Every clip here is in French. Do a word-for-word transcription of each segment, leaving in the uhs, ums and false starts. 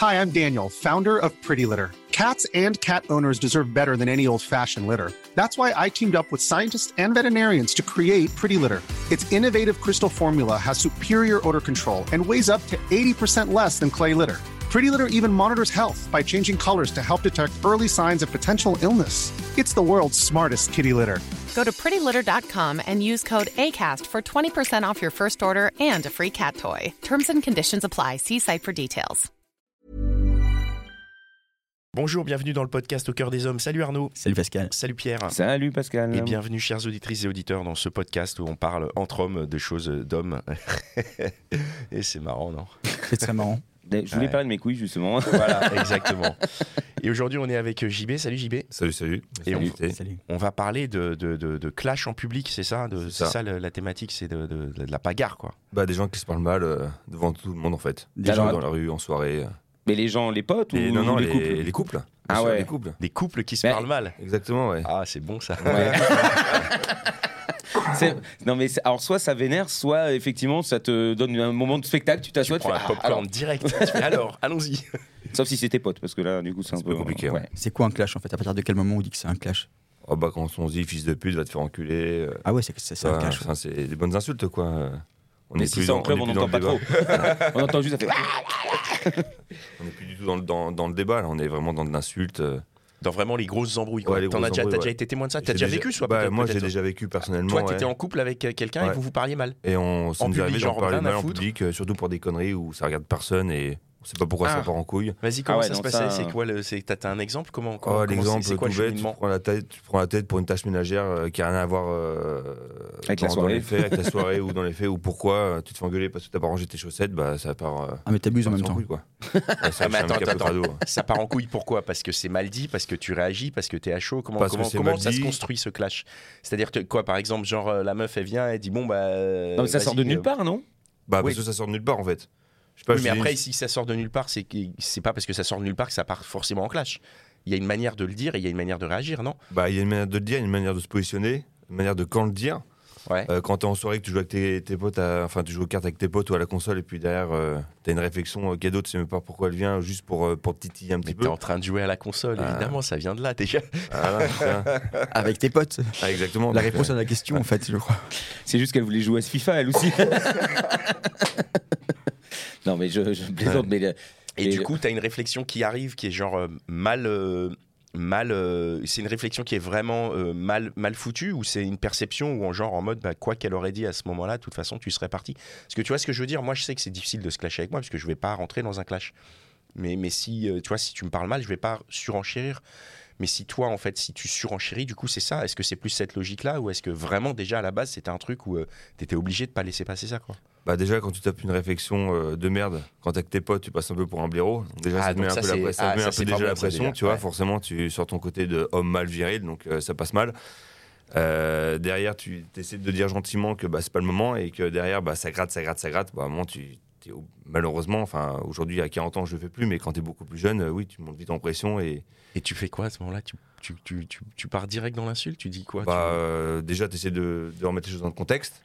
Hi, I'm Daniel, founder of Pretty Litter. Cats and cat owners deserve better than any old-fashioned litter. That's why I teamed up with scientists and veterinarians to create Pretty Litter. Its innovative crystal formula has superior odor control and weighs up to eighty percent less than clay litter. Pretty Litter even monitors health by changing colors to help detect early signs of potential illness. It's the world's smartest kitty litter. Go to pretty litter dot com and use code ACAST for twenty percent off your first order and a free cat toy. Terms and conditions apply. See site for details. Bonjour, bienvenue dans le podcast Au cœur des hommes. Salut Arnaud. Salut Pascal. Salut Pierre. Salut Pascal. Et bienvenue chères auditrices et auditeurs dans ce podcast où on parle entre hommes de choses d'hommes. Et c'est marrant, non ? C'est très marrant. Je voulais ouais. parler de mes couilles justement. Voilà, exactement. Et aujourd'hui on est avec J B. Salut J B. Salut, salut. Et salut. On, salut. on va parler de, de, de, de clash en public, c'est ça de, C'est, c'est ça, ça la, la thématique, c'est de, de, de la bagarre quoi. Bah des gens qui se parlent mal euh, devant tout le monde en fait. Des Alors, gens dans la rue, en soirée. Mais les gens, les potes et ou non, non, les, les couples les couples. Ah sûr, ouais. Les couples. Des couples qui se mais... parlent mal. Exactement, ouais. Ah c'est bon ça. Ouais. c'est... Non mais c'est... alors soit ça vénère, soit effectivement ça te donne un moment de spectacle, tu t'assois, tu prends tu un fais, popcorn ah, direct. Tu fais, alors, allons-y. Sauf si c'est tes potes, parce que là du coup c'est, c'est un peu compliqué. Ouais. Ouais. C'est quoi un clash en fait ? À partir de quel moment on dit que c'est un clash ? Oh bah quand on se dit fils de pute, va te faire enculer. Euh... Ah ouais, c'est, c'est, c'est ouais, un clash. Enfin, c'est des bonnes insultes quoi. On mais est si plus ça dans, en club, on n'entend pas trop. On entend juste ça fait. On n'est plus du tout dans le, dans, dans le débat, là. On est vraiment dans de l'insulte. Dans vraiment les grosses embrouilles. Quoi. Ouais, les T'en grosses as déjà, embrouilles, t'as ouais. déjà été témoin de ça ? T'as déjà vécu soit bah, peut-être, Moi peut-être. j'ai déjà vécu personnellement. Toi ouais. t'étais en couple avec quelqu'un ouais. et vous vous parliez mal. Et on s'en public, arrive genre, à parler rien à mal en foutre. public, euh, surtout pour des conneries où ça regarde personne et on sait pas pourquoi ah. ça part en couille. Vas-y, comment ah ouais, ça se ça... passait ? C'est quoi le... c'est... T'as un exemple ? Comment, comment, oh, comment l'exemple c'est, c'est quoi tout bête, tu prends, la tête, tu prends la tête pour une tâche ménagère euh, qui a rien à voir euh, avec, dans, la soirée. Dans les faits, avec la soirée ou dans les faits, ou pourquoi euh, tu te fais engueuler parce que t'as pas rangé tes chaussettes, bah ça part. Euh, ah mais t'abuses en même temps. Couille, quoi. Ouais, ça, ah, mais attends, attends, crado, attends. Ça part en couille pourquoi ? Parce que c'est mal dit, parce que tu réagis, parce que t'es à chaud. Comment, parce comment, comment ça dit. se construit ce clash ? C'est-à-dire que quoi, par exemple, genre la meuf elle vient, elle dit bon bah. Non mais ça sort de nulle part, non ? Bah oui. parce que ça sort de nulle part en fait. Je sais pas, oui, mais après, dis... si ça sort de nulle part, c'est, que, c'est pas parce que ça sort de nulle part que ça part forcément en clash. Il y a une manière de le dire et il y a une manière de réagir, non ? Bah, il y a une manière de le dire, une manière de se positionner, une manière de quand le dire. Ouais. Euh, quand t'es en soirée, que tu joues avec tes, tes potes, à... enfin tu joues aux cartes avec tes potes ou à la console, et puis derrière, euh, t'as une réflexion euh, cadeau, tu sais même pas pourquoi elle vient, juste pour, euh, pour te titiller un petit mais peu. T'es en train de jouer à la console, ah. évidemment, ça vient de là déjà. Ah, là, avec tes potes. Ah, exactement. La réponse à la question, en fait, je crois. C'est juste qu'elle voulait jouer à ce FIFA, elle aussi. Non mais je, je plaisante, mais... Le, et mais du le... coup, t'as une réflexion qui arrive, qui est genre euh, mal... Euh, mal euh, c'est une réflexion qui est vraiment euh, mal, mal foutue, ou c'est une perception où en genre en mode bah, quoi qu'elle aurait dit à ce moment-là, de toute façon tu serais parti. Parce que tu vois ce que je veux dire, moi je sais que c'est difficile de se clasher avec moi parce que je vais pas rentrer dans un clash, mais, mais si, euh, tu vois, si tu me parles mal je vais pas surenchérir, mais si toi en fait si tu surenchéris, du coup c'est ça, est-ce que c'est plus cette logique là ou est-ce que vraiment déjà à la base c'était un truc où euh, t'étais obligé de pas laisser passer ça quoi? Bah déjà quand tu tapes une réflexion euh, de merde, quand t'es avec tes potes tu passes un peu pour un blaireau, donc déjà ah, ça te met un peu, la, presse, ça ah, met ça un peu déjà bon, la pression, déjà. Tu vois, ouais. Forcément tu sur ton côté de homme mal viril, donc euh, ça passe mal. Euh, derrière tu essaies de dire gentiment que bah, c'est pas le moment et que derrière bah, ça gratte, ça gratte, ça gratte, bah, à un moment tu t'es, malheureusement, enfin aujourd'hui à quarante ans je le fais plus, mais quand t'es beaucoup plus jeune, euh, oui tu montes vite en pression et... Et tu fais quoi à ce moment-là? tu, tu, tu, tu, tu pars direct dans l'insulte? Tu dis quoi? bah, tu... euh, Déjà tu essaies de, de remettre les choses dans le contexte.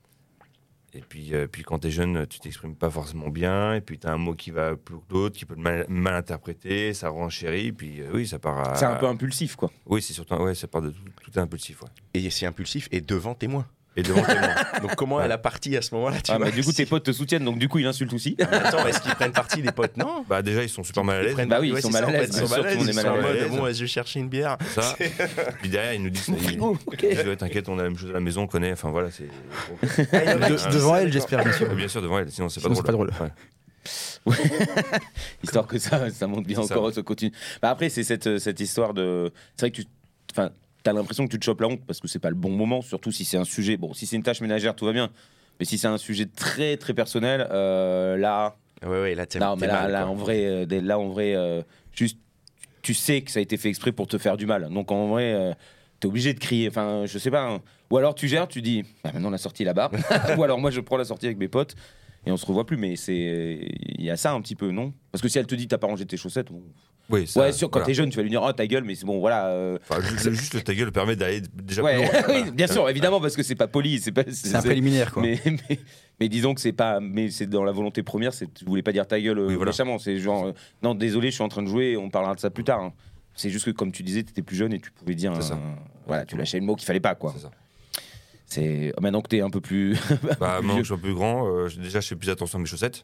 Et puis, euh, puis quand t'es jeune, tu t'exprimes pas forcément bien, et puis t'as un mot qui va plus que l'autre, qui peut mal, mal interpréter, ça renchérit, puis euh, oui, ça part à... C'est un peu impulsif, quoi. Oui, c'est surtout, ouais, ça part de tout, tout est impulsif, ouais. Et c'est impulsif, et devant témoin. Et devant témoin. Donc comment ouais. elle a parti à ce moment-là, tu ah, vois, bah, du coup, tes potes te soutiennent, donc du coup, il insulte aussi. Ah, attends, est-ce qu'ils prennent parti, les potes? Non. Bah déjà, ils sont super mal à l'aise. Bah oui, ils sont mal à l'aise. Ils sont mal à l'aise. Ils sont mal à l'aise. Bon, je vais chercher une bière. Ça. Puis derrière, ils nous disent, ils, okay. ils disent, t'inquiète, on a la même chose à la maison, on connaît. Enfin voilà, c'est. Ah, de, devant elle, j'espère bien sûr. Bien sûr, devant elle. Sinon, c'est sinon, pas drôle. C'est pas drôle. Ouais. Histoire que ça, ça monte bien c'est encore, ça continue. Bah après, c'est cette, cette histoire de. C'est vrai que tu. Enfin, t'as l'impression que tu te chopes la honte parce que c'est pas le bon moment, surtout si c'est un sujet. Bon, si c'est une tâche ménagère, tout va bien. Mais si c'est un sujet très très personnel, euh, là. Ouais, ouais, là, t'es, non, mais t'es là, mal, là, en vrai, euh, là, en vrai, euh, juste, tu sais que ça a été fait exprès pour te faire du mal. Donc en vrai, euh, t'es obligé de crier. Enfin, je sais pas. Hein. Ou alors tu gères, tu dis, ah, maintenant la sortie là-bas. Ou alors moi, je prends la sortie avec mes potes. et on se revoit plus. Mais c'est, il y a ça un petit peu, non? Parce que si elle te dit t'as pas rangé tes chaussettes, bon... oui, ça, ouais, sûr, quand voilà. t'es jeune, tu vas lui dire oh ta gueule, mais c'est bon, voilà. Euh... Enfin, juste, juste le ta gueule permet d'aller déjà ouais. plus loin. Oui, bien sûr, évidemment, parce que c'est pas poli, c'est pas. C'est, c'est un préliminaire, quoi. Mais, mais, mais disons que c'est pas, mais c'est dans la volonté première, c'est, tu voulais pas dire ta gueule euh, oui, voilà. méchamment, c'est genre euh, non, désolé, je suis en train de jouer, on parlera de ça plus tard. Hein. C'est juste que comme tu disais, t'étais plus jeune et tu pouvais dire, c'est un, ça. voilà, tu lâchais le mot qu'il fallait pas, quoi. C'est ça. C'est maintenant que t'es un peu plus. Bah, maintenant que je suis un peu plus grand, euh, déjà je fais plus attention à mes chaussettes.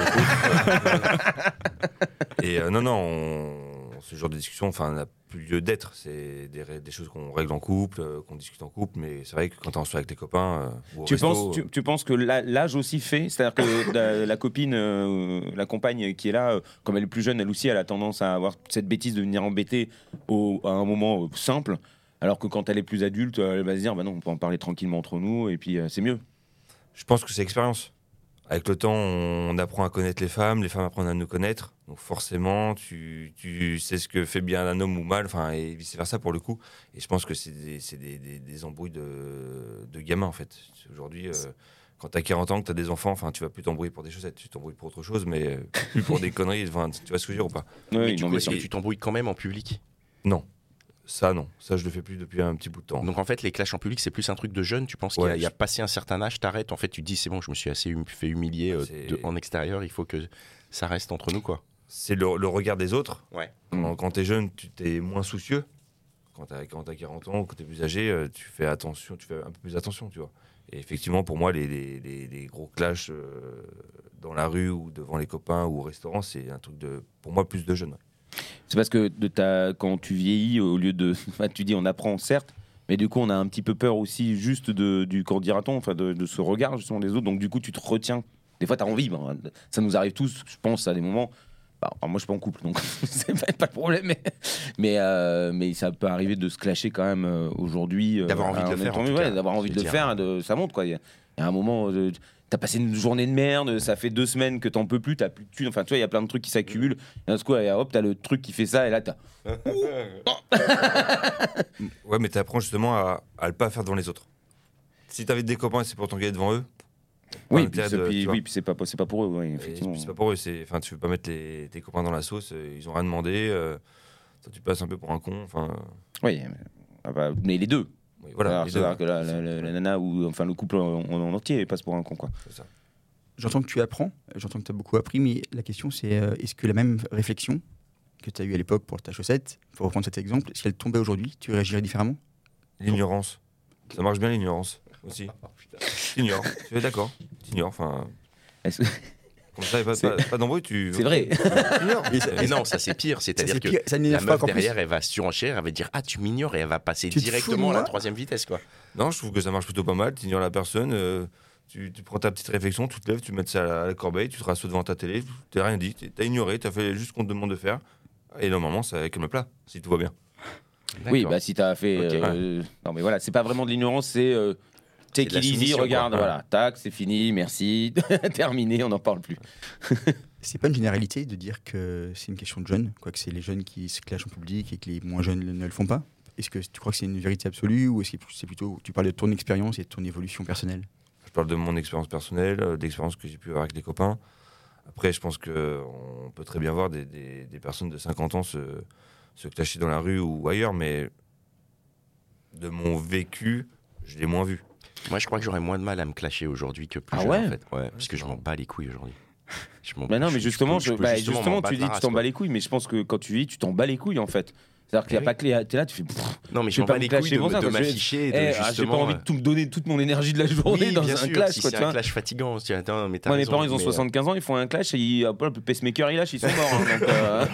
Et euh, non, non, on... ce genre de discussion, enfin, n'a plus lieu d'être. C'est des, des choses qu'on règle en couple, euh, qu'on discute en couple, mais c'est vrai que quand t'es en soirée avec tes copains, euh, ou au Tu, resto, penses, tu, tu penses que la- l'âge aussi fait, c'est-à-dire que la, la copine, euh, la compagne qui est là, euh, comme elle est plus jeune, elle aussi, elle a tendance à avoir cette bêtise de venir embêter au, à un moment euh, simple, alors que quand elle est plus adulte, elle va se dire, bah non, on peut en parler tranquillement entre nous, et puis euh, c'est mieux. Je pense que c'est expérience. Avec le temps, on apprend à connaître les femmes, les femmes apprennent à nous connaître. Donc forcément, tu, tu sais ce que fait bien un homme ou mal, enfin, et vice-versa pour le coup. Et je pense que c'est des, c'est des, des, des embrouilles de, de gamins, en fait. Aujourd'hui, euh, quand t'as quarante ans, que t'as des enfants, enfin, tu vas plus t'embrouiller pour des chaussettes, tu t'embrouilles pour autre chose, mais plus pour des conneries. Enfin, tu vois ce que je veux dire ou pas? Oui, Mais non, du coup, mais est-ce que c'est- tu t'embrouilles quand même en public? Non. Ça, non. Ça, je le fais plus depuis un petit bout de temps. Donc en fait, les clashs en public, c'est plus un truc de jeune. Tu penses qu'il y a, Ouais, il y a je- passé un certain âge, t'arrêtes. En fait, tu te dis, c'est bon, je me suis assez hum- fait humilier euh, C'est- de- en extérieur. Il faut que ça reste entre nous, quoi. C'est le, le regard des autres. Ouais. Quand, quand t'es jeune, tu t'es moins soucieux. Quand t'as, quand t'as quarante ans ou quand t'es plus âgé, euh, tu fais attention, tu fais un peu plus attention, tu vois. Et effectivement, pour moi, les, les, les, les gros clashs euh, dans la rue ou devant les copains ou au restaurant, c'est un truc de, pour moi, plus de jeunes. Ouais. C'est parce que de ta, quand tu vieillis, au lieu de. Enfin, tu dis on apprend, certes, mais du coup, on a un petit peu peur aussi, juste de, du. Qu'en dira-t-on, enfin, de, de ce regard justement des autres. Donc, du coup, tu te retiens. Des fois, tu as envie. Ben, ça nous arrive tous, je pense, à des moments. Bah, alors, moi, je suis pas en couple, donc c'est pas, pas le problème. Mais, mais, euh, mais ça peut arriver de se clasher quand même euh, aujourd'hui. euh, D'avoir envie de en le faire, étant- en tout ouais, cas, d'avoir envie je de veux le dire. faire. De, ça monte, quoi. Il y, a- il y a un moment. euh, T'as passé une journée de merde, ça fait deux semaines que t'en peux plus, t'as plus de thunes. Enfin, tu vois, il y a plein de trucs qui s'accumulent. Et d'un coup, et hop, t'as le truc qui fait ça, et là, t'as. Ouais, mais t'apprends justement à, à le pas faire devant les autres. Si t'avais des copains et c'est pour t'engueuler devant eux, Oui, pas puis, l'intérêt c'est- de- puis- tu vois. oui, puis c'est pas, c'est pas pour eux, ouais, Et effectivement. puis c'est pas pour eux, c'est, enfin, tu veux pas mettre les, tes copains dans la sauce, euh, ils ont rien demandé, euh, toi, tu passes un peu pour un con, enfin, Oui, mais, ah bah, mais les deux. oui, voilà. Alors, les c'est-à-dire deux. que la, la- la- la nana ou enfin le couple en, en entier passe pour un con, quoi. C'est ça. J'entends que tu apprends, j'entends que tu as beaucoup appris, mais la question c'est euh, est-ce que la même réflexion que tu as eue à l'époque pour ta chaussette, pour reprendre cet exemple, si elle tombait aujourd'hui, tu réagirais différemment? L'ignorance. Ça marche bien l'ignorance aussi. T'ignores, tu es d'accord. T'ignores, enfin. Est-ce- Comme ça, y a pas, C'est- pas, pas d'embrouille, tu. C'est vrai. Et ça- Mais non, ça c'est pire. ça, C'est-à-dire c'est que pire, ça la n'énerve pas meuf encore plus. derrière, elle va surenchérir, elle va dire ah tu m'ignores et elle va passer Tu te fous de directement à la moi troisième vitesse, quoi. Non, je trouve que ça marche plutôt pas mal. T'ignores la personne, euh, tu, tu prends ta petite réflexion, tu te lèves, tu mets ça à la, à la corbeille, tu te rassois devant ta télé, t'as rien dit, t'as ignoré, t'as fait juste ce qu'on te demande de faire. Et normalement, ça calme plat, si tout va bien. Oui, D'accord. bah si t'as fait. Ok. euh, Non, mais voilà, c'est pas vraiment de l'ignorance, c'est. Euh... C'est Take de la it easy, soumission, regarde, quoi. voilà, tac, c'est fini, merci, terminé, on n'en parle plus. C'est pas une généralité de dire que c'est une question de jeunes, quoi, que c'est les jeunes qui se clashent en public et que les moins jeunes ne le font pas. Est-ce que tu crois que c'est une vérité absolue ou est-ce que c'est plutôt tu parles de ton expérience et de ton évolution personnelle? Je parle de mon expérience personnelle, euh, d'expériences que j'ai pu avoir avec des copains. Après, je pense qu'on peut très bien voir des, des, des personnes de cinquante ans se, se clasher dans la rue ou ailleurs, mais de mon vécu, je l'ai moins vu. Moi, je crois que j'aurais moins de mal à me clasher aujourd'hui que plus Ah jeune, ouais en fait. Ouais, parce que je m'en bats les couilles aujourd'hui. Je m'en- Bah non, mais je- justement, je peux- je- je peux bah, justement justement, m'en tu battre dis la tu race, t'en quoi. bats les couilles, mais je pense que quand tu vis, tu t'en bats les couilles en fait. C'est-à-dire qu'il n'y a Oui. pas que les. T'es là, tu fais. pff, Non, mais je je vais m'en pas bats me les couilles clasher pour de, ça, de parce que j'ai- m'afficher, de Eh, ah, j'ai pas justement. envie de tout me donner toute mon énergie de la journée Oui, dans bien un sûr, clash, si quoi, c'est tu un vois. clash fatigant, tu- attends, mais t'as Moi, mes raison, parents, ils ont mais, euh, soixante-quinze ans, ils font un clash et ils, hop, le pacemaker, il lâche, ils sont morts. hein, donc, euh,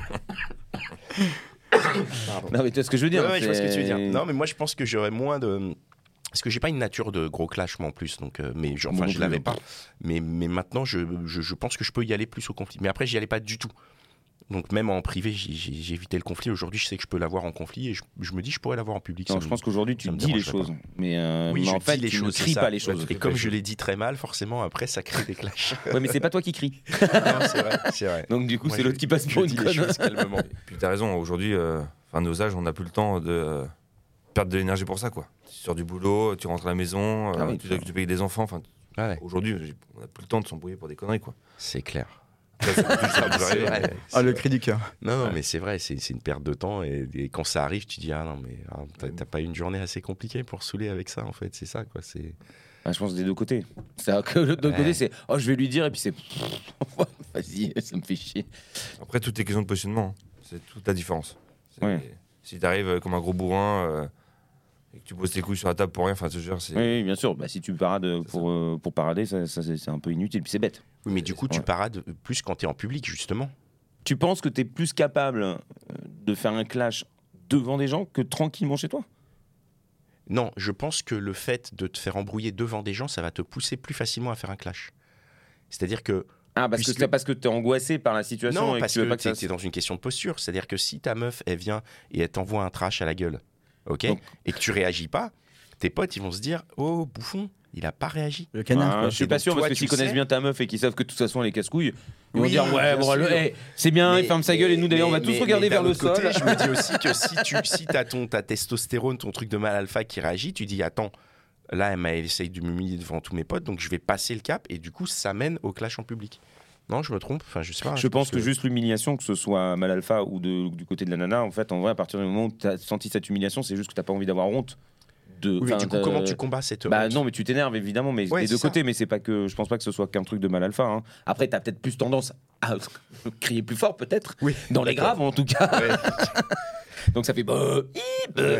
Non, mais tu vois ce que je veux dire. Ouais, ouais, je vois ce que tu veux dire. c'est- Non, mais moi, je pense que j'aurais moins de. Parce que j'ai pas une nature de gros clash, moi, en plus. Donc, euh, mais je- Moi enfin, non je plus, l'avais non. pas. Mais, mais maintenant, je, je, je pense que je peux y aller plus au conflit. Mais après, j'y allais pas du tout. Donc, même en privé, j'ai- j'ai j'ai évité le conflit. Aujourd'hui, je sais que je peux l'avoir en conflit et je, je me dis, je pourrais l'avoir en public. Non, ça je me- pense qu'aujourd'hui, tu ça me dis les dérangerait choses. Mais, euh, Oui, mais je en fait, dis les tu choses, ne c'est cries ça. pas les choses. Et comme je l'ai dit très mal, forcément, après, ça crée des clashs. Ouais, mais c'est pas toi qui cries. Non, c'est vrai, c'est vrai. Donc, du coup, Moi, c'est je- l'autre qui passe je pour une dis les conne. choses calmement. Et puis t'as raison, aujourd'hui, euh, enfin nos âges, on n'a plus le temps de euh, perdre de l'énergie pour ça, quoi. Tu sors du boulot, tu rentres à la maison, euh, Ah oui, tu tu dois t'occuper des enfants, enfin, Ah ouais. Aujourd'hui, on n'a plus le temps de s'embrouiller pour des conneries, quoi. C'est clair. Ça, ça, ça, ça, C'est vrai. Ah, le cri du cœur. Non, non Ouais. mais c'est vrai, c'est, c'est une perte de temps. Et, et quand ça arrive, tu dis, ah non, mais ah, t'as, t'as pas eu une journée assez compliquée pour saouler avec ça, en fait. C'est ça, quoi. C'est... Ah, je pense des deux côtés. C'est que de l'autre Ouais. côté, c'est oh, je vais lui dire, et puis c'est vas-y, ça me fait chier. Après, tout est question de positionnement. C'est toute la différence. C'est- Ouais. Si t'arrives comme un gros bourrin euh, et que tu poses tes couilles sur la table pour rien, enfin, je te jure, c'est. Oui, oui, bien sûr. Bah, si tu parades pour, euh, pour parader, ça, ça, c'est, c'est un peu inutile, puis c'est bête. Oui, mais du coup, tu Ouais. parades plus quand t'es en public, justement. Tu penses que t'es plus capable euh, de faire un clash devant des gens que tranquillement chez toi? Non, je pense que le fait de te faire embrouiller devant des gens, ça va te pousser plus facilement à faire un clash. C'est-à-dire que Ah, parce Puisque- que c'est parce que t'es angoissé par la situation non, et parce que tu veux que pas que ça t'es, t'es dans une question de posture. C'est-à-dire que si ta meuf, elle vient et elle t'envoie un trash à la gueule, ok, Donc- et que tu réagis pas, tes potes, ils vont se dire, oh, bouffon, il a pas réagi. Le canard, Ah, quoi. je suis Et pas donc, sûr toi, parce que tu s'ils connaissent sais- bien ta meuf et qu'ils savent que de toute façon elle est casse-couille, ils vont Oui, dire ouais bien bon sûr. le- hey, c'est bien, il ferme sa gueule et nous d'ailleurs on va Mais- tous mais- regarder mais vers d'un le autre côté, sol. Je me dis aussi que si tu si as ton ta testostérone, ton truc de mal alpha qui réagit, tu dis attends, là elle m'a essayé de m'humilier devant tous mes potes, donc je vais passer le cap et du coup ça mène au clash en public. Non, je me trompe. Enfin, je sais pas. Je pense que juste l'humiliation, que ce soit mal alpha ou de- du côté de la nana, en fait, en vrai, à partir du moment où tu as senti cette humiliation, c'est juste que t'as pas envie d'avoir honte. De, Oui, mais enfin, du coup, de- comment tu combats cette Bah honte non, mais tu t'énerves évidemment, mais Ouais, des deux c'est ça. côtés. Mais c'est pas que, je pense pas que ce soit qu'un truc de mal alpha. Hein. Après, t'as peut-être plus tendance à crier plus fort, peut-être. Oui. Dans les D'accord. graves, en tout cas. Ouais. Donc ça fait. Bah, hi, bah.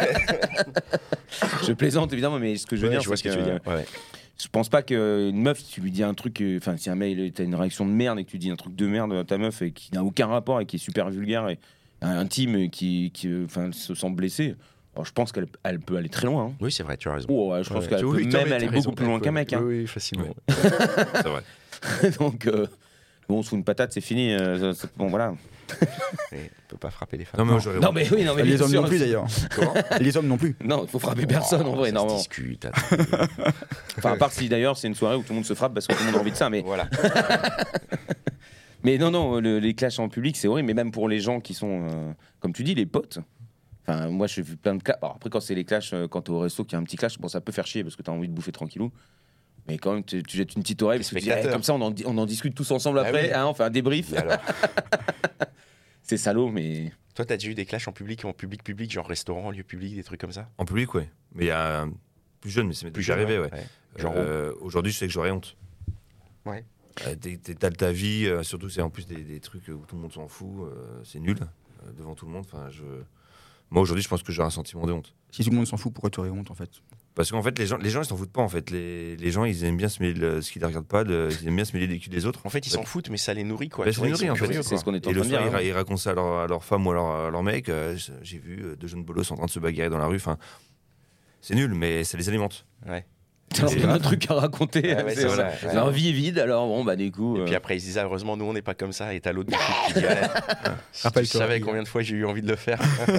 Je plaisante évidemment, mais ce que je veux Ouais, dire, je vois c'est ce que tu veux dire. que Ouais. je pense pas qu'une meuf, si tu lui dis un truc, euh, enfin, si un mec, t'as une réaction de merde et que tu dis un truc de merde à ta meuf et qui n'a aucun rapport et qui est super vulgaire et intime et qui, qui euh, enfin, se sent blessée, alors, je pense qu'elle elle peut aller très loin. Hein. Oui, c'est vrai, tu as raison. Oh, ouais, je pense Ouais. qu'elle Oui, peut t'as- même t'as aller raison. beaucoup plus loin qu'un mec. Hein. Oui, oui, facilement. Ouais. C'est vrai. Donc, euh, bon, sous une patate, c'est fini. euh, c'est- bon, voilà. Et on peut pas frapper les femmes. Non, mais moi, j'aurais. Non, mais oui, non, mais Les bien hommes sûr, non plus d'ailleurs. Comment Les hommes non plus. Non, il faut frapper personne en vrai, ça se normalement. discute. attends. Enfin, à part si d'ailleurs c'est une soirée où tout le monde se frappe parce que tout le monde a envie de ça. Mais, Voilà. mais non, non, le- les clashs en public, c'est horrible. Mais même pour les gens qui sont, euh, comme tu dis, les potes. Enfin, moi, j'ai vu plein de clashs. Alors, après, quand c'est les clashs, euh, quand t'es au resto, qu'il y a un petit clash, bon, ça peut faire chier parce que t'as envie de bouffer tranquillou. Mais quand même, tu, tu jettes une petite oreille parce que tu dis, Spectateur. eh, comme ça, on en, di- on en discute tous ensemble Ah après. oui. Hein, on fait un débrief. Et alors, C'est salaud, mais. toi, t'as déjà eu des clashs en public, en public, public, genre restaurant, lieu public, des trucs comme ça En public, ouais. Mais il y a un plus jeune, mais c'est Plus déjà jeune, arrivé, ouais. Genre, Euh, Aujourd'hui, je sais que j'aurais honte. Ouais. Euh, t'es- T'étales ta vie, euh, surtout c'est en plus des, des trucs où tout le monde s'en fout, euh, c'est nul euh, devant tout le monde. Enfin, je... Moi aujourd'hui, je pense que j'ai un sentiment de honte. Si tout le monde s'en fout, pourquoi tu aurais honte en fait? Parce qu'en fait, les gens, les gens, ils s'en foutent pas en fait. Les, les gens, ils aiment bien se mêler de ce qui les regarde pas, de- ils aiment bien se mêler des culs des autres. En fait, ils s'en foutent, mais ça les nourrit, quoi. Bah, Tu ça vois, les ils sont nourrit, en fait. curieux, C'est quoi. ce qu'on est en Et train le de soir, dire. ils, hein. ra- ils racontent ça à leur, à leur femme ou à leur, à leur mec. euh, j'ai vu euh, deux jeunes bolosses en train de se bagarrer dans la rue. Enfin, c'est nul, mais ça les alimente. Ouais. T'as Et- un truc à raconter. Ouais, ouais, c'est c'est voilà. ça, ouais. Leur vie est vide, alors bon, bah, du coup. Et euh, puis après, ils se disent, ah, heureusement, nous, on n'est pas comme ça. Et t'as l'autre du couple qui dit, ouais, si tu Rappelle-toi, savais il- combien de fois j'ai eu envie de le faire.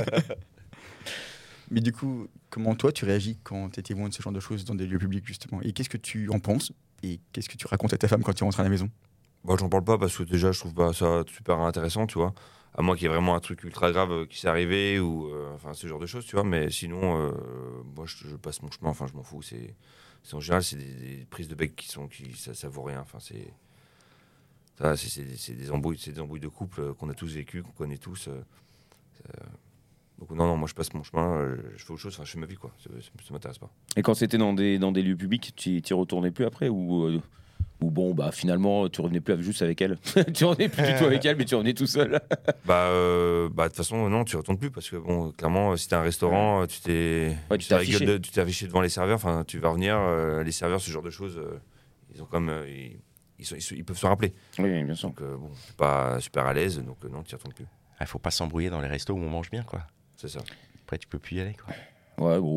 Mais du coup, comment toi tu réagis quand tu es témoin de ce genre de choses dans des lieux publics justement? Et qu'est-ce que tu en penses? Et qu'est-ce que tu racontes à ta femme quand tu rentres à la maison? Bon, j'en parle pas parce que déjà, je trouve pas ça super intéressant, tu vois. À moins qu'il y ait vraiment un truc ultra grave euh, qui s'est arrivé ou euh, enfin ce genre de choses, tu vois. Mais sinon, euh, moi, je, je passe mon chemin. Enfin, je m'en fous. C'est, c'est en général, c'est des, des prises de bec qui sont, qui ça, ça vaut rien. Enfin, c'est ça, c'est, c'est, c'est des embrouilles, c'est des embrouilles de couple euh, qu'on a tous vécu, qu'on connaît tous. euh, euh, donc non, non, moi, je passe mon chemin. euh, je fais autre chose. Enfin, je fais ma vie, quoi. Ça, ça, ça m'intéresse pas. Et quand c'était dans des, dans des lieux publics, tu y retournais plus après ou, euh, ou bon, bah finalement, tu revenais plus juste avec elle? Tu revenais plus du tout avec elle, mais tu revenais tout seul. Bah, euh, bah, de toute façon, non, tu retournes plus parce que, bon, clairement, euh, si t'es un restaurant, euh, tu t'es, Ouais, tu tu t'es t'es affiché. rigolé de- tu t'es affiché devant les serveurs. Enfin, tu vas revenir, euh, les serveurs, ce genre de choses, euh, ils ont comme, euh, ils, ils, sont- ils se- ils peuvent se rappeler. Oui, bien sûr. Donc, euh, bon, je suis pas super à l'aise, donc euh, non, tu y retournes plus. Il faut pas s'embrouiller dans les restos où on mange bien, quoi. C'est ça. Après, tu peux plus y aller, quoi. Ouais, bon.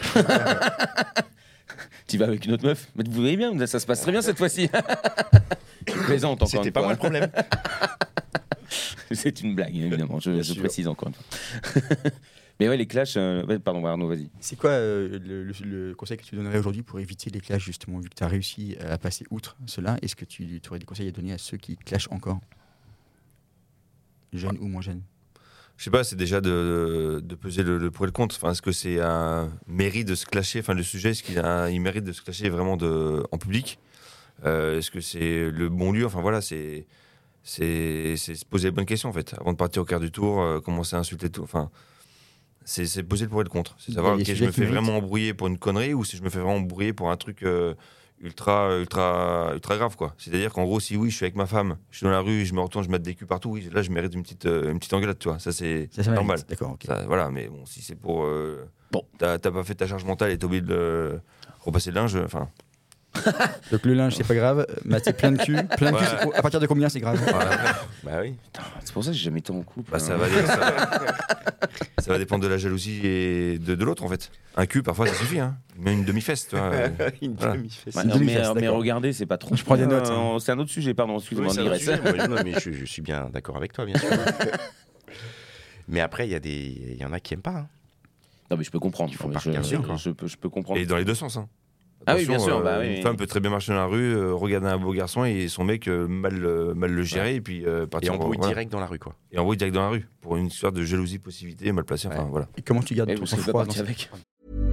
Tu vas avec une autre meuf? Mais vous voyez bien, ça se passe très bien cette fois-ci. Je plaisante encore C'était une pas fois. moi le problème. C'est une blague, évidemment, je, Bien je sûr. précise encore une fois. Mais ouais, les clashs. euh, ouais, pardon, Arnaud, vas-y. C'est quoi euh, le, le- le conseil que tu donnerais aujourd'hui pour éviter les clashs justement, vu que tu as réussi à passer outre cela? Est-ce que tu aurais des conseils à donner à ceux qui clashent encore? Jeunes ou moins jeunes? Je sais pas, c'est déjà de, de peser le, le pour et le contre. Enfin, est-ce que c'est un mérite de se clasher, enfin le sujet, est-ce qu'il a, il mérite de se clasher vraiment de, en public euh, Est-ce que c'est le bon lieu Enfin voilà, c'est, c'est, c'est se poser les bonnes questions en fait. Avant de partir au quart du tour, euh, commencer à insulter tout. Enfin, c'est, c'est poser le pour et le contre. C'est savoir, ok, je me fais vraiment embrouiller pour une connerie ou si je me fais vraiment embrouiller pour un truc euh, ultra, ultra, ultra grave quoi. C'est-à-dire qu'en gros, si oui, je suis avec ma femme, je suis dans la rue, je me retourne, je mets des culs partout, oui, là, je mérite une petite, euh, une petite engueulade, tu vois. Ça, c'est ça, normal. D'accord, ok. Ça, voilà, mais bon, si c'est pour. Euh, bon. T'as, t'as pas fait ta charge mentale et t'as oublié de euh, repasser le linge, enfin. Donc le linge, c'est pas grave, mais c'est plein de cul. Plein de ouais. cul, à partir de combien c'est grave? Bah oui. Putain, c'est pour ça que j'ai jamais été en couple. Bah, hein. ça, va, ça, ça va dépendre de la jalousie et de, de l'autre en fait. Un cul, parfois, ça suffit, hein. Même une demi-fesse, tu vois. Une voilà. demi-fesse. Ouais, Une non, demi-fesse, mais, mais d'accord. regardez, c'est pas trop. Je prends des notes, Euh, hein. C'est un autre sujet, pardon, excuse-moi. Oui, c'est un autre digresse. sujet. Moi, non, mais je, je suis bien d'accord avec toi, bien sûr. Mais après, il y a des, il y en a qui aiment pas. Hein. Non, mais je peux comprendre. Il faut je, pas je, regarder, je, quoi. je peux, je peux comprendre. Et dans les deux sens, hein. Ah oui, bien Attention, sûr. Bah, euh, oui, une oui. femme peut très bien marcher dans la rue, euh, regarder un beau garçon et son mec euh, mal, euh, mal le gérer Ouais. et puis euh, Et partir embrouille voilà. direct dans la rue, quoi. Et embrouille direct dans la rue pour une histoire de jalousie, possibilité, mal placée. Enfin Ouais. voilà. Et comment tu gardes Eh, ton vous savez pas sang-froid dans partir cette- avec.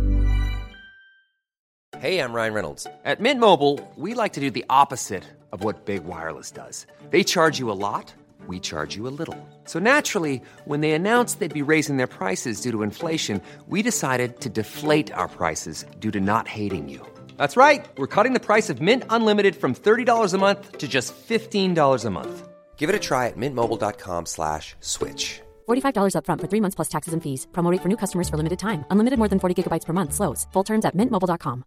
Hey, I'm Ryan Reynolds. At Mint Mobile, we like to do the opposite of what Big Wireless does. They charge you a lot, we charge you a little. So naturally, when they announced they'd be raising their prices due to inflation, we decided to deflate our prices due to not hating you. That's right. We're cutting the price of Mint Unlimited from thirty dollars a month to just fifteen dollars a month. Give it a try at mintmobile.com slash switch. forty-five dollars up front for three months plus taxes and fees. Promo rate for new customers for limited time. Unlimited more than forty gigabytes per month. Slows full terms at mint mobile dot com.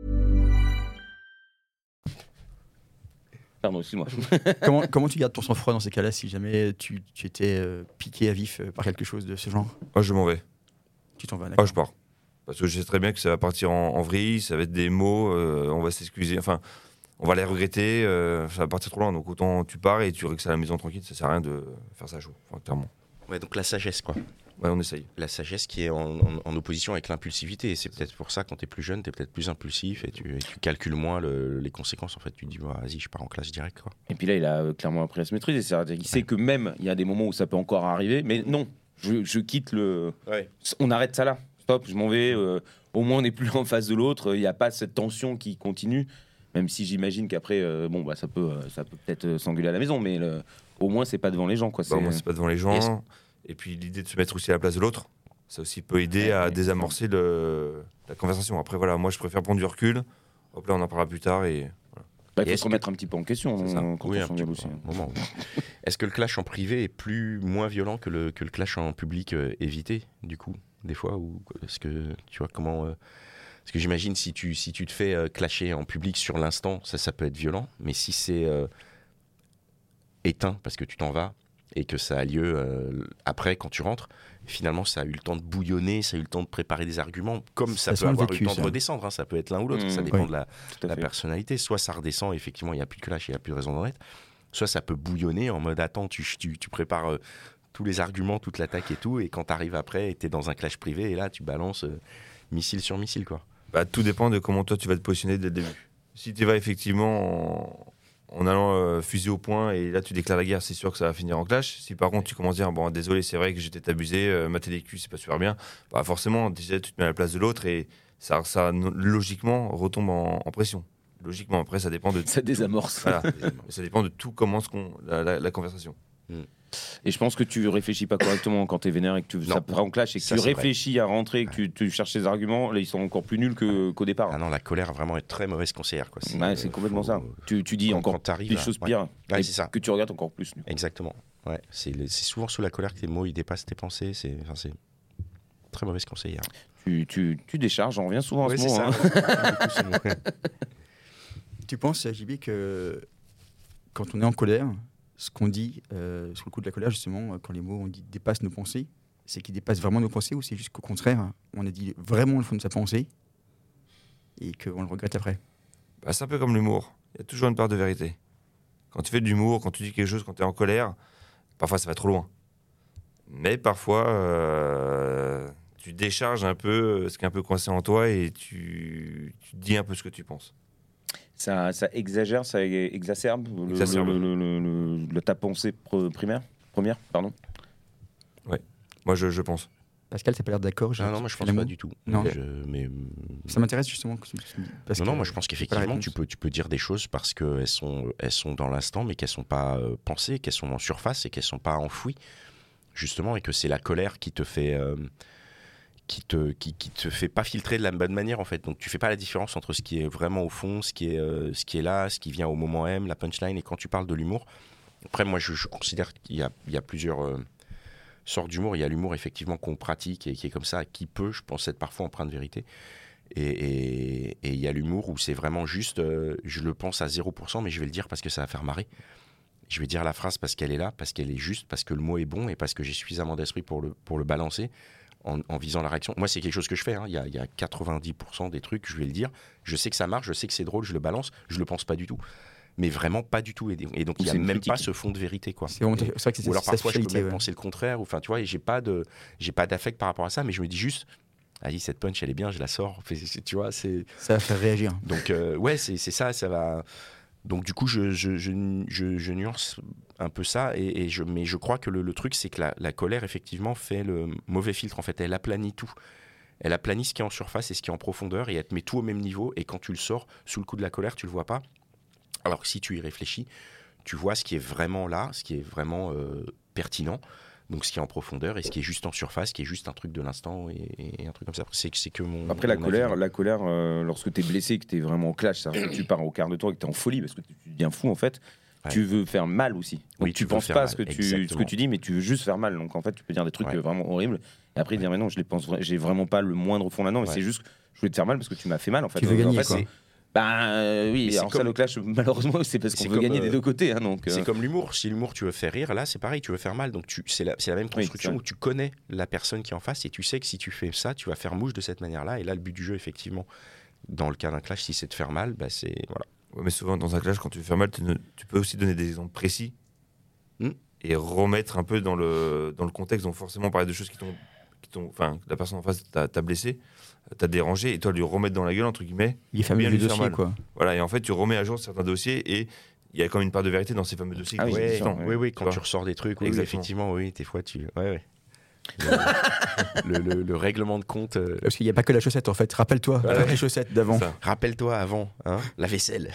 Pardon, excuse-moi. comment, comment tu gardes ton sang-froid dans ces cas-là si jamais tu, tu étais euh, piqué à vif euh, par quelque chose de ce genre? Moi, je m'en vais. Tu t'en vas, Moi, d'accord. je pars. Parce que je sais très bien que ça va partir en, en vrille, ça va être des mots, euh, on va s'excuser, enfin, on va les regretter, euh, ça va partir trop loin. Donc autant tu pars et tu règles ça à la maison tranquille, ça sert à rien de faire ça chaud, enfin, clairement. Ouais, donc la sagesse, quoi. Ouais, on essaye. La sagesse qui est en, en- en opposition avec l'impulsivité. Et c'est peut-être pour ça, quand t'es plus jeune, t'es peut-être plus impulsif et tu, et tu calcules moins le- les conséquences. En fait, tu te dis, bah, vas-y, je pars en classe direct, quoi. Et puis là, il a euh, clairement appris à se maîtriser. C'est-à-dire qu'il sait que même, il y a des moments où ça peut encore arriver, mais non, je, je quitte le. Ouais. On arrête ça là. Stop, je m'en vais. euh, au moins, on n'est plus en face de l'autre. Il n'y a pas cette tension qui continue. Même si j'imagine qu'après, euh, bon, bah, ça peut, euh, ça peut peut-être euh, s'engueuler à la maison, mais le- au moins, c'est pas devant les gens, quoi. Bah, C'est- moi, c'est pas devant les gens. Yes. Et puis l'idée de se mettre aussi à la place de l'autre, ça aussi peut aider à désamorcer le, la conversation. Après, voilà, moi je préfère prendre du recul. Hop là, on en parlera plus tard. Et Bah, il Et faut est-ce se que- remettre un petit peu en question C'est ça. hein, quand Oui, on un s'engueule petit aussi. peu, un moment, oui. Est-ce que le clash en privé est plus moins violent que le, que le clash en public euh, évité, du coup, des fois ou est-ce que tu vois comment euh, Parce que j'imagine si tu si tu te fais euh, clasher en public sur l'instant, ça ça peut être violent, mais si c'est euh, éteint parce que tu t'en vas et que ça a lieu euh, après quand tu rentres, finalement ça a eu le temps de bouillonner, ça a eu le temps de préparer des arguments, comme ça, Ça peut sent le avoir vécu, eu le temps ça. de redescendre. Hein, ça peut être l'un ou l'autre, Mmh. ça dépend Oui. de la Tout à la fait. personnalité. Soit ça redescend, effectivement, il n'y a plus de clash, il n'y a plus de raison d'en être. Soit ça peut bouillonner en mode attends, tu, tu, tu prépares euh, tous les arguments, toute l'attaque et tout, et quand tu arrives après, tu es dans un clash privé, et là tu balances euh, missile sur missile, quoi. bah, tout dépend de comment toi tu vas te positionner dès le début. Si tu vas effectivement en, en allant euh, fusil au point et là tu déclares la guerre, c'est sûr que ça va finir en clash. Si par contre tu commences à dire bon désolé, c'est vrai que j'étais abusé, euh, mater des culs c'est pas super bien, bah forcément déjà tu te mets à la place de l'autre et ça, ça no- logiquement retombe en, en pression. Logiquement, après ça dépend de Ça désamorce. voilà, ça dépend de tout comment ce qu'on la, la, la conversation. Et je pense que tu réfléchis pas correctement quand t'es vénère et que tu, Non. ça part en clash et que Ça, tu c'est vrai. réfléchis à rentrer et que tu, tu cherches tes arguments, là ils sont encore plus nuls que, qu'au départ. Ah non, la colère vraiment est très mauvaise conseillère, quoi. Ouais, c'est euh, complètement faut- ça. Tu, tu dis quand- encore quand t'arrives des à- choses ouais. pires Ouais, et c'est ça. que tu regrettes encore plus. du coup. Exactement. Ouais, c'est le- c'est souvent sous la colère que tes mots ils dépassent tes pensées. C'est enfin, c'est très mauvaise conseillère. Tu, tu, tu décharges, on revient souvent à Ouais, ce c'est mot. ça. hein. Du coup, c'est bon. Tu penses, J B, que quand on est en colère, ce qu'on dit euh, sous le coup de la colère, justement, euh, quand les mots on dit dépassent nos pensées, c'est qu'ils dépassent vraiment nos pensées ou c'est juste qu'au contraire, on a dit vraiment le fond de sa pensée et qu'on le regrette après? Bah, c'est un peu comme l'humour. Il y a toujours une part de vérité. Quand tu fais de l'humour, quand tu dis quelque chose, quand tu es en colère, parfois ça va trop loin. Mais parfois, euh, tu décharges un peu ce qui est un peu coincé en toi et tu, tu dis un peu ce que tu penses. Ça, ça exagère, ça exacerbe, le- Exacerbe. Le, le- le- le- le- ta pensée pr- primaire, première, pardon. Moi, je, je pense. Pascal, t'as pas l'air d'accord? Non, non, moi je pense pas du tout. Non. Je, mais... Ça m'intéresse justement. Que tu, parce non, que non, moi je pense qu'effectivement, tu peux, tu peux dire des choses parce qu'elles sont, elles sont dans l'instant, mais qu'elles sont pas euh, pensées, qu'elles sont en surface et qu'elles sont pas enfouies, justement, et que c'est la colère qui te fait. Euh, qui te, qui, qui te fait pas filtrer de la bonne manière en fait. Donc tu fais pas la différence entre ce qui est vraiment au fond, ce qui est, euh, ce qui est là, ce qui vient au moment M, la punchline. Et quand tu parles de l'humour, après moi je, je considère qu'il y a, il y a plusieurs euh, sortes d'humour. Il y a l'humour effectivement qu'on pratique et qui est comme ça, qui peut, je pense, être parfois empreint de vérité. Et, et, et il y a l'humour où c'est vraiment juste, euh, je le pense à zéro pour cent, mais je vais le dire parce que ça va faire marrer. Je vais dire la phrase parce qu'elle est là, parce qu'elle est juste, parce que le mot est bon et parce que j'ai suffisamment d'esprit pour le, pour le balancer. En, en visant la réaction. Moi, c'est quelque chose que je fais. Hein. Il y a, il y a quatre-vingt-dix pour cent des trucs, je vais le dire. Je sais que ça marche, je sais que c'est drôle, je le balance. Je le pense pas du tout. Mais vraiment pas du tout. Et, et donc, il n'y a même critique. Pas ce fond de vérité. Quoi. C'est, vraiment, c'est vrai que c'est ou alors, parfois, je peux même ouais. penser le contraire. Enfin, tu vois, j'ai pas, de, j'ai pas d'affect par rapport à ça, mais je me dis juste, allez, cette punch, elle est bien, je la sors. Tu vois, c'est... Ça va faire réagir. Donc, euh, ouais, c'est, c'est ça, ça va... Donc du coup, je, je, je, je, je nuance un peu ça, et, et je, mais je crois que le, le truc, c'est que la, la colère, effectivement, fait le mauvais filtre. En fait, elle aplanit tout. Elle aplanit ce qui est en surface et ce qui est en profondeur, et elle te met tout au même niveau, et quand tu le sors, sous le coup de la colère, tu le vois pas. Alors que si tu y réfléchis, tu vois ce qui est vraiment là, ce qui est vraiment euh, pertinent, donc ce qui est en profondeur, et ce qui est juste en surface, qui est juste un truc de l'instant, et, et un truc comme ça. C'est, c'est que mon... Après, mon la colère, avis. la colère euh, lorsque tu es blessé, que tu es vraiment en clash, ça, que tu pars au quart de tour et que tu es en folie, parce que tu deviens fou, en fait, ouais. Tu veux faire mal aussi. Donc oui, tu tu penses pas à ce que tu, ce que tu dis, mais tu veux juste faire mal. Donc en fait, tu peux dire des trucs ouais. vraiment horribles, et après dire, mais non, je les pense, j'ai vraiment pas le moindre fond là-dedans, mais ouais. c'est juste que je voulais te faire mal parce que tu m'as fait mal, en fait. Tu veux donc, gagner, en fait, quoi. C'est... Bah euh, oui, alors comme... ça le clash malheureusement c'est parce qu'on c'est veut gagner euh, des deux côtés hein, donc, euh... c'est comme l'humour, si l'humour tu veux faire rire, là c'est pareil, tu veux faire mal, donc tu, c'est, la, c'est la même construction oui, où tu connais la personne qui est en face et tu sais que si tu fais ça tu vas faire mouche de cette manière là, et là le but du jeu effectivement dans le cas d'un clash, si c'est de faire mal, bah c'est voilà. Ouais, mais souvent dans un clash quand tu veux faire mal tu, ne, tu peux aussi donner des exemples précis hmm. et remettre un peu dans le, dans le contexte, donc forcément parler de choses qui t'ont, qui t'ont enfin la personne en face t'a, t'a blessé, t'as dérangé, et toi lui remettre dans la gueule entre guillemets les fameux bien dossiers quoi. Voilà, et en fait tu remets à jour certains dossiers et il y a quand même une part de vérité dans ces fameux dossiers. Ah oui, ouais, oui, oui, oui, quand tu, tu ressors des trucs, oui, effectivement, oui, des fois tu, ouais, ouais. Le, le, le, le règlement de compte. Euh... Parce qu'il n'y a pas que la chaussette en fait. Rappelle-toi, ouais, les chaussettes d'avant. Rappelle-toi avant, hein, la vaisselle.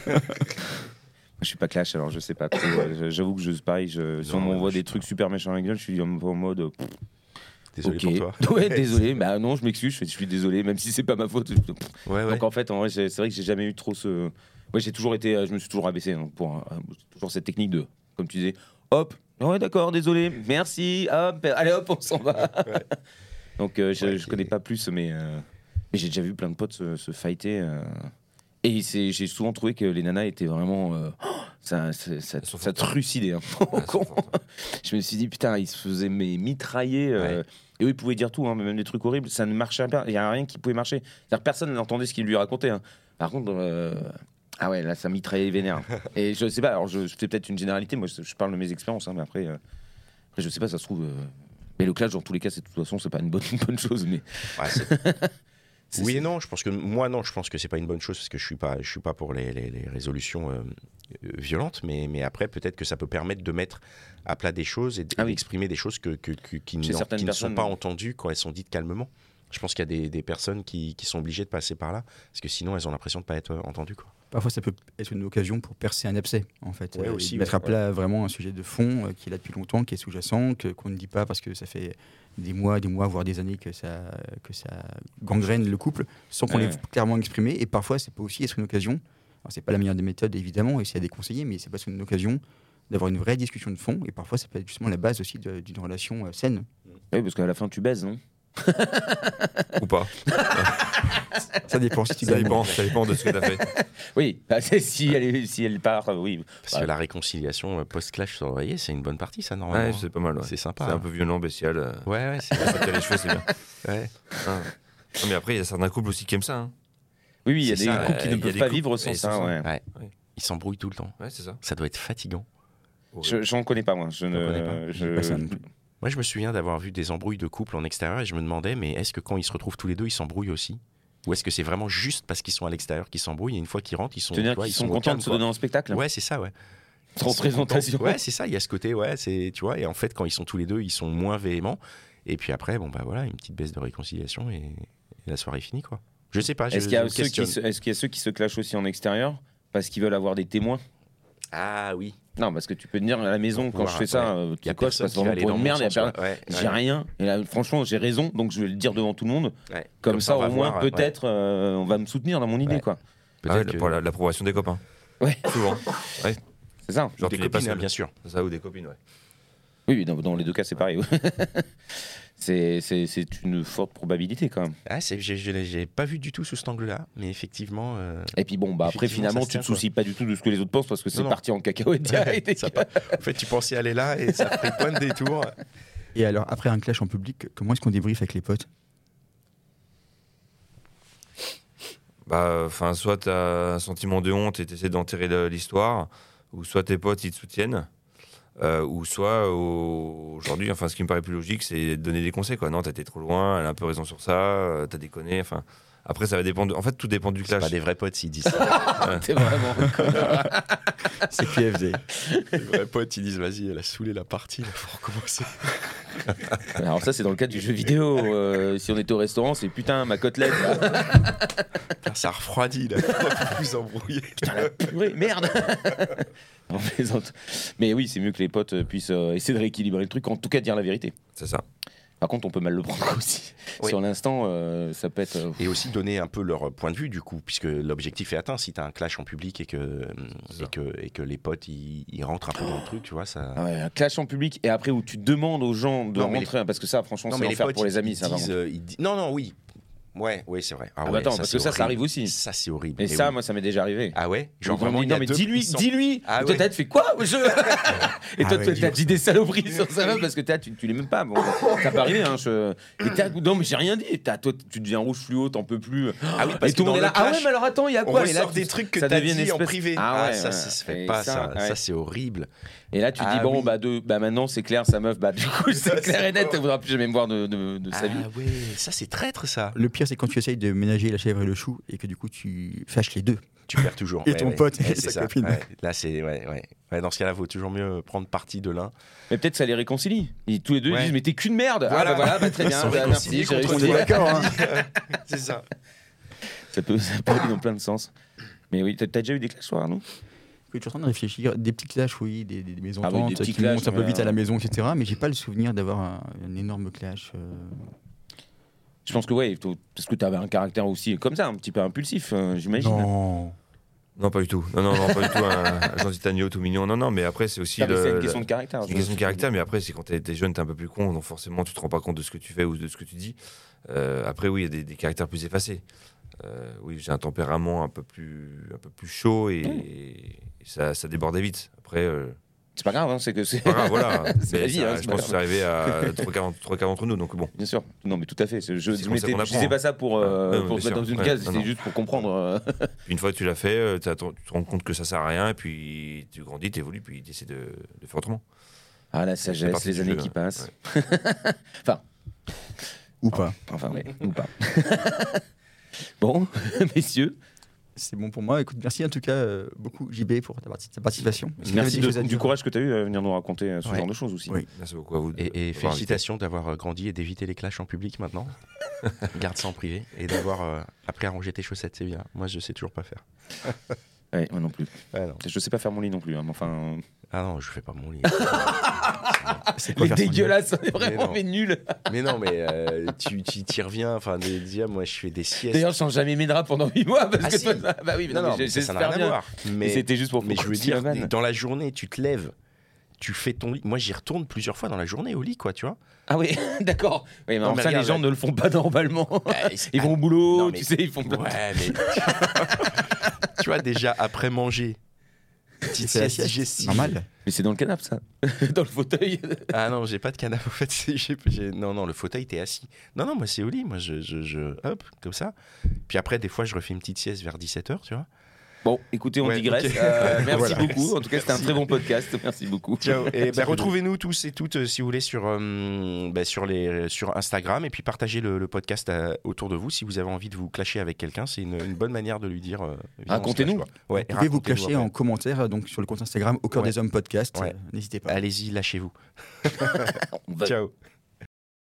Je suis pas clash, alors je sais pas trop. J'avoue que je pareil, je, si on m'envoie des trucs super méchants à la gueule, je suis en mode. Désolé okay. pour toi. Ouais, désolé. Bah non, je m'excuse. Je suis désolé, même si c'est pas ma faute. Ouais, ouais. Donc en fait, en vrai, c'est vrai que j'ai jamais eu trop ce. Ouais, j'ai toujours été. Je me suis toujours abaissé hein, pour euh, toujours cette technique de, comme tu disais, hop. Ouais, d'accord, désolé. Merci. Hop. Allez, hop, on s'en va. Ouais. Donc euh, je, ouais, je connais pas plus, mais, euh, mais j'ai déjà vu plein de potes se, se fighter. Euh, et c'est, j'ai souvent trouvé que les nanas étaient vraiment. Euh, oh, ça, ça, ça, ça trucidait. Hein. Ouais, je me suis dit, putain, ils se faisaient mitrailler. Euh, ouais. Et eux, ils pouvaient dire tout, hein, même des trucs horribles. Ça ne marchait pas. Il n'y a rien qui pouvait marcher. C'est-à-dire, personne n'entendait ce qu'il lui racontait. Hein. Par contre, euh, ah ouais, là, ça mitraillait vénère. Et je sais pas, alors je, je fais peut-être une généralité. Moi, je, je parle de mes expériences, hein, mais après, euh, après, je sais pas, ça se trouve. Euh, mais le clash, dans tous les cas, c'est, de toute façon, c'est pas une bonne, une bonne chose. Mais. Ouais, c'est... C'est, oui et non, je pense que moi non, je pense que c'est pas une bonne chose parce que je suis pas, je suis pas pour les, les, les résolutions euh, violentes, mais, mais après peut-être que ça peut permettre de mettre à plat des choses et ah d'exprimer oui. des choses que, que, que, qui, qui ne sont pas entendues quand elles sont dites calmement. Je pense qu'il y a des, des personnes qui, qui sont obligées de passer par là parce que sinon elles ont l'impression de pas être entendues quoi. Parfois ça peut être une occasion pour percer un abcès en fait, ouais, euh, aussi, mettre ouais, à plat ouais. vraiment un sujet de fond euh, qui est là depuis longtemps, qui est sous-jacent, que, qu'on ne dit pas parce que ça fait des mois, des mois, voire des années que ça, que ça gangrène le couple, sans qu'on ouais. l'ait clairement exprimé. Et parfois, ça peut aussi être une occasion. Alors, c'est pas la meilleure des méthodes, évidemment, et c'est à déconseiller, mais c'est pas une occasion d'avoir une vraie discussion de fond. Et parfois, ça peut être justement la base aussi de, d'une relation euh, saine. Oui, parce qu'à la fin, tu baises, non ? Ou pas. Ça dépend si tu ça dépend, ça dépend de ce que tu as fait. Oui, bah, si, elle est, si elle part, euh, oui. Parce bah. que la réconciliation post-clash sur l'oreiller, c'est une bonne partie, ça, normalement. Ouais, c'est pas mal. Ouais. C'est sympa. C'est hein. un peu violent, bestial. Euh... Ouais, ouais, c'est ça. Les cheveux, c'est bien. Ouais. Ah. Non, mais après, il y a certains couples aussi qui aiment ça. Hein. Oui, oui, il y a des ça, couples qui euh, ne peuvent pas vivre sans ça. Ouais. Ouais. Ouais. Ils s'embrouillent tout le temps. Ouais, c'est ça. Ça doit être fatigant. Je, j'en connais pas, moi. Je ne connais pas. Je... Pas ça. Moi, je me souviens d'avoir vu des embrouilles de couple en extérieur et je me demandais, mais est-ce que quand ils se retrouvent tous les deux, ils s'embrouillent aussi ? Ou est-ce que c'est vraiment juste parce qu'ils sont à l'extérieur qu'ils s'embrouillent et une fois qu'ils rentrent, ils sont, tu veux dire toi, qu'ils ils sont, sont contents de se donner en spectacle ? Ouais, c'est ça, ouais. Sans présentation. Ouais, c'est ça, il y a ce côté, ouais, c'est, tu vois, et en fait, quand ils sont tous les deux, ils sont moins véhéments. Et puis après, bon, bah voilà, une petite baisse de réconciliation et, et la soirée est finie, quoi. Je sais pas. Est-ce qu'il y a ceux qui se, est-ce qu'il y a ceux qui se clashent aussi en extérieur parce qu'ils veulent avoir des témoins? Ah oui. Non, parce que tu peux te dire à la maison, quand je fais ça, ouais. tu sais quoi, je passe vraiment pour une merde, y a personne... ouais, j'ai ouais. rien. Et là, franchement, j'ai raison, donc je vais le dire devant tout le monde. Ouais. Comme, Comme ça, ça au moins, voir, peut-être, ouais. euh, on va me soutenir dans mon idée, ouais. quoi. Peut-être ah ouais, que... pour l'approbation des copains. Ouais. Souvent. Ouais. C'est ça. Genre des copines, hein, bien sûr. C'est ça, ou des copines, ouais. Oui, dans, dans les deux cas, c'est pareil. c'est, c'est, c'est une forte probabilité quand même. Ah, c'est, j'ai, j'ai, j'ai pas vu du tout sous cet angle-là, mais effectivement. Euh, Et puis bon, bah après finalement, tu te soucies pas du tout de ce que les autres pensent parce que c'est non, parti non. en cacahuète direct. Ouais, ça en fait, tu pensais aller là et ça fait plein de détours. Et alors, après un clash en public, comment est-ce qu'on débriefe avec les potes? Bah, enfin, soit t'as un sentiment de honte et t'essaies d'enterrer l'histoire, ou soit tes potes ils te soutiennent. Euh, ou soit au... aujourd'hui, enfin, ce qui me paraît plus logique, c'est de donner des conseils, quoi. Non, t'as été trop loin, elle a un peu raison sur ça, euh, t'as déconné. Enfin, après, ça va dépendre. De... En fait, tout dépend du clash. C'est pas des vrais potes s'ils disent ça. T'es vraiment un connard. C'est P F D. Les vrais potes, ils disent vas-y, elle a saoulé la partie, il faut recommencer. Alors ça, c'est dans le cadre du jeu vidéo. Euh, si on était au restaurant, c'est putain ma côtelette. Putain, ça refroidit là. Vous embrouillez. Putain la purée, merde. On plaisante. Mais oui, c'est mieux que les potes puissent euh, essayer de rééquilibrer le truc, en tout cas dire la vérité. C'est ça. Par contre, on peut mal le prendre aussi. Oui. Sur l'instant, euh, ça peut être... Euh... Et aussi donner un peu leur point de vue, du coup, puisque l'objectif est atteint. Si tu as un clash en public et que, et que, et que les potes, ils, ils rentrent un peu dans le truc, tu vois, ça... Ah ouais, un clash en public, et après où tu demandes aux gens de non, rentrer, les... parce que ça, franchement, non, c'est l'enfer pour les amis. Ils ça disent, euh, ils disent... Non, non, oui. Ouais, ouais, c'est vrai. Ah, ah bah ouais, attends, ça, parce que ça, horrible. ça arrive aussi. Ça, c'est horrible. Et, et ça, oui. moi, ça m'est déjà arrivé. Ah ouais? Genre vraiment, dit, non, mais dis-lui, dis-lui. Ah, ouais. Toi, t'as fait quoi au jeu? Et toi, ah, ouais, t'as dit des saloperies sur ça, parce que tu, tu l'aimes pas. Bon, ça peut arriver, hein. Je... Et non, mais j'ai rien dit. T'as, toi, tu deviens rouge fluo, t'en peux plus. Ah oui, parce et tout le monde est là. Ah ouais, mais alors attends, il y a quoi? Et là, des trucs que t'as dit en privé. Ah ouais, ça, ça se fait pas, ça. Ça, c'est horrible. Et là, tu dis, bon, bah, bah maintenant, c'est clair, sa meuf, bah, du coup, c'est clair et net, elle voudra plus jamais me voir de, de, de sa vie. Ah ouais, ça, c'est traître, ça. Le pire, c'est quand tu essayes de ménager la chèvre et le chou et que du coup, tu fâches les deux. Tu perds toujours. Et ouais, ton ouais. pote ouais, et sa copine. Ouais. Là, c'est. Ouais, ouais. Ouais, dans ce cas-là, il faut toujours mieux prendre parti de l'un. Mais peut-être ça les réconcilie. Et tous les deux, ouais. ils disent, mais t'es qu'une merde. Voilà, ah, bah, voilà bah, très bien. Bah, merci, j'ai réussi. D'accord. Hein. C'est ça. Ça peut, ça peut aller dans plein de sens. Mais oui, t'as, t'as déjà eu des clashs, toi, Arnaud? Je suis en train de réfléchir. Des petits clashs, oui, des, des, des maisons ah oui, des qui clashs, montent un peu vite à la maison, et cetera. Mais j'ai pas le souvenir d'avoir un, un énorme clash. Euh... Je pense que ouais, parce que tu avais un caractère aussi comme ça, un petit peu impulsif, euh, j'imagine. Non. Non, pas du tout. Non, non, non, pas du tout. Un, un gentil agneau tout mignon. Non, non, mais après, c'est aussi. Ah, le, c'est une question de caractère. C'est une question de caractère, mais après, c'est quand t'es, t'es jeune, t'es un peu plus con, donc forcément, tu te rends pas compte de ce que tu fais ou de ce que tu dis. Euh, après, oui, il y a des, des caractères plus effacés. Euh, oui, j'ai un tempérament un peu plus, un peu plus chaud et, mmh. et ça, ça débordait vite. Après. Euh, C'est pas grave, hein, c'est que c'est. c'est pas grave, voilà. c'est la vie, ça, hein, je pense que c'est arrivé à trois quarts d'entre nous, donc bon. Bien sûr. Non, mais tout à fait. Je, je, c'est je, je disais pas ça pour, euh, non, pour te mettre dans une ouais, case, non, c'était non. juste pour comprendre. Une fois que tu l'as fait, tu te rends compte que ça sert à rien, et puis tu grandis, tu évolues, puis tu essaies de, de faire autrement. Ah, la sagesse, les années jeu, qui passent. Ouais. Enfin. Ou pas. Enfin, ouais, ou pas. Bon, messieurs. C'est bon pour moi. Écoute, merci en tout cas euh, beaucoup J B pour ta, ta participation. Merci de, du courage que tu as eu à venir nous raconter euh, ce ouais. genre de choses aussi. Oui. Merci beaucoup à vous. De, et et félicitations d'avoir grandi et d'éviter les clashs en public maintenant. Garde ça en privé et d'avoir euh, appris à ranger tes chaussettes, c'est bien. Moi, je sais toujours pas faire. Ouais, moi non plus. Ouais, non. Je sais pas faire mon lit non plus. Hein, mais enfin. Ah non, je fais pas mon lit. C'est quoi, dégueulasse, on est vraiment mais, mais nul. Mais non, mais euh, tu t'y reviens. Enfin, déjà, moi, je fais des siestes. D'ailleurs, je change jamais mes draps pendant huit mois parce ah, que si. toi, bah oui, mais non, non, mais ça n'a rien à voir. Mais c'était juste pour. Mais je veux dire, dans la journée, tu te lèves, tu fais ton lit. Moi, j'y retourne plusieurs fois dans la journée au lit, quoi, tu vois. Ah oui, d'accord. Oui, mais non, mais ça, regarde, les gens là... ne le font pas normalement. Bah, ils vont au boulot, non, mais... tu sais, ils font. Ouais, mais tu vois déjà après manger. Petite sieste digestive. Normal. Mais c'est dans le canapé, ça. Dans le fauteuil. Ah non, j'ai pas de canapé. En fait, c'est, j'ai, j'ai... non, non, le fauteuil, t'es assis. Non, non, moi, c'est au lit. Moi, je, je, je, hop, comme ça. Puis après, des fois, je refais une petite sieste vers dix-sept heures, tu vois. Bon, écoutez, on ouais, digresse. Okay. Euh, merci voilà. beaucoup. En tout cas, c'était un très bon podcast. Merci beaucoup. Ciao. Et bah, retrouvez-nous tous et toutes, euh, si vous voulez, sur, euh, bah, sur, les, sur Instagram. Et puis, partagez le, le podcast à, autour de vous. Si vous avez envie de vous clasher avec quelqu'un, c'est une, une bonne manière de lui dire. Euh, racontez-nous. Ouais, vous pouvez vous clasher en commentaire donc, sur le compte Instagram Au Cœur ouais. des Hommes Podcast. Ouais. Euh, n'hésitez pas. Allez-y, lâchez-vous. va... Ciao.